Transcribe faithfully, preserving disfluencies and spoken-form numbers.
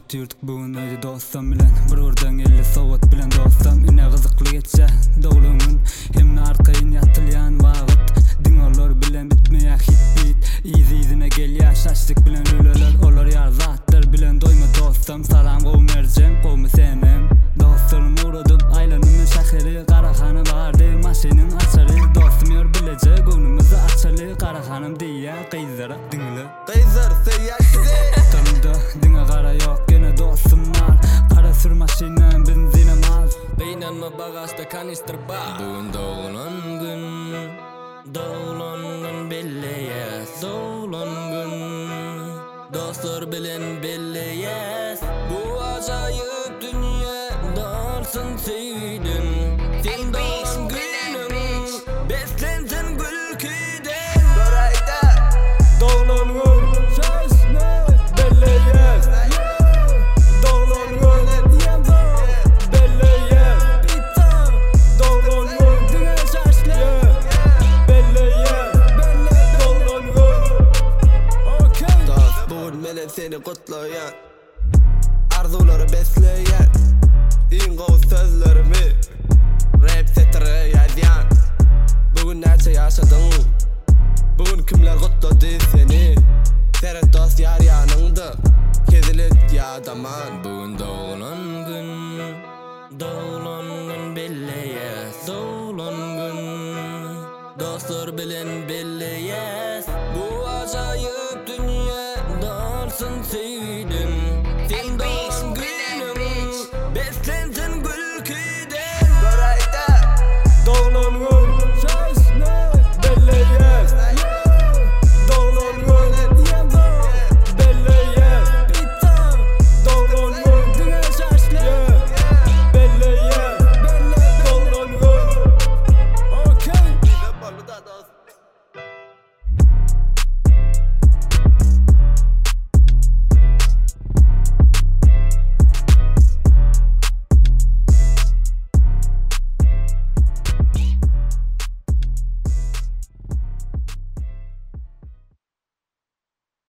yürtük bugün öýde dostum bilen bir urdan elli sowat bilen dostum ine gyzykly geçe dowluňyň hemne arkaýyn ýatylýan wagt diňarlar bilen bitmeýär hit bit izi izine gelýär şaşlyk bilen öleler olar ýar zatlar bilen doýma dostum salam gowum erjem gowumy senem dostlarymy uradyp aýlanymy şäheri Garahany bardy maşynyň açary dostum ýör bilejek göwnümizi açaly Garahanym diýär gyzara diňle Gyzar seýýäşdi Tamda diňe gara ýok gene dostum bar Kara sür maşyna benzinem az Beýnanma bagaşda kanister bar Bugün dowlan gün Dowlan gün belleýäs Dowlan gün Dostlar bilen belleýäs Bu ajaýyp dünýä Darsyn seýdin Sen dowlan günüň Beslensen gülküden Gorayda Dowlan gün şaşma belleýäs Dowlan gün belleýäs Dowlan gün diňe şaşly belleýäs Dowlan gün okey Dost bugün menen seni gutlaýan Arzulary besleýän Iň gowy sözlerimi Rap setere ýazýan Bugün näçe ýaşadyň Bugün kimler gutlady seni Seret dost ýar ýanyňda Kezilet ýadaman Bugün dowlan gün Dowlan gün belleýäs Dowlan gün Dostlar bilen belleýäs Bu ajaýyp